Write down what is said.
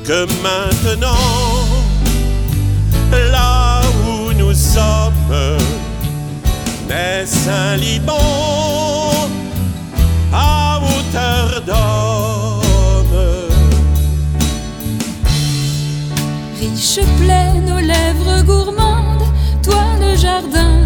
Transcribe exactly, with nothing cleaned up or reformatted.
que maintenant, là où nous sommes, naisse un Liban à hauteur d'homme. Riche plaine aux lèvres gourmandes, toi le jardin